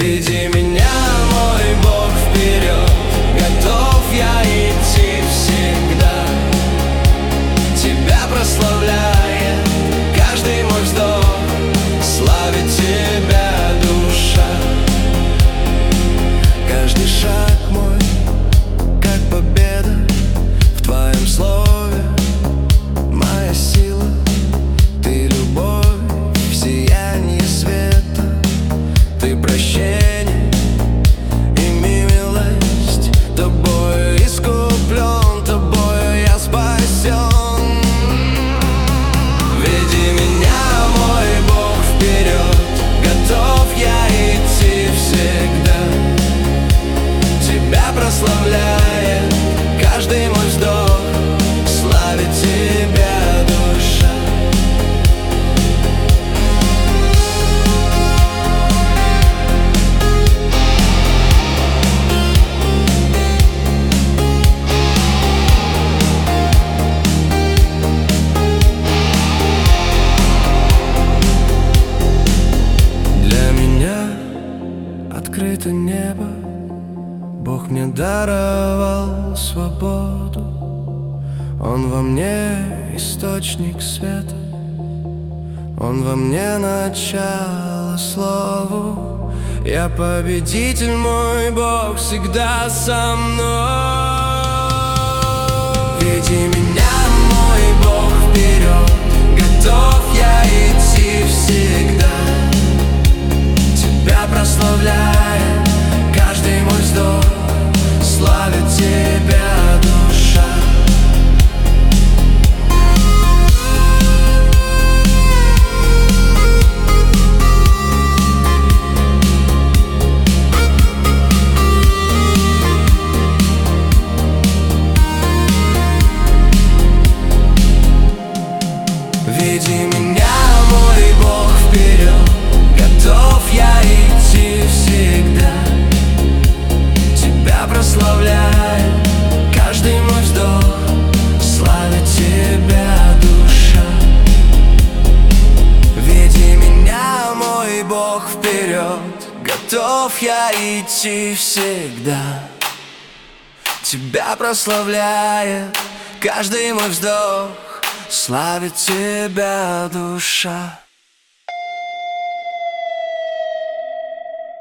Веди меня, мой Бог, вперед, готов я идти всегда, Тебя прославляя, каждый мой вздох, славит Тебя душа. Каждый шаг мой, как победа в Твоем слове, моя сила, Ты любовь, сияние света, Ты прощение и милость, Тобой искуплен, Тобой я спасен. Веди меня, мой Бог, вперед, готов я идти всегда, Тебя прославляя, каждый мой вздох, славит Тебя душа. Открыто небо, Бог мне даровал свободу. Он во мне источник света, Он во мне начало слову. Я победитель, мой Бог всегда со мной. Веди меня, мой Бог, вперед, готов я идти всегда, Тебя прославляя, каждый мой вздох, славит Тебя душа. Веди меня, мой Бог, вперед, готов я идти всегда, Тебя прославляя, каждый мой вздох, славит Тебя душа. Веди меня, мой Бог, вперед, готов я идти всегда, Тебя прославляя, каждый мой вздох, славит Тебя душа.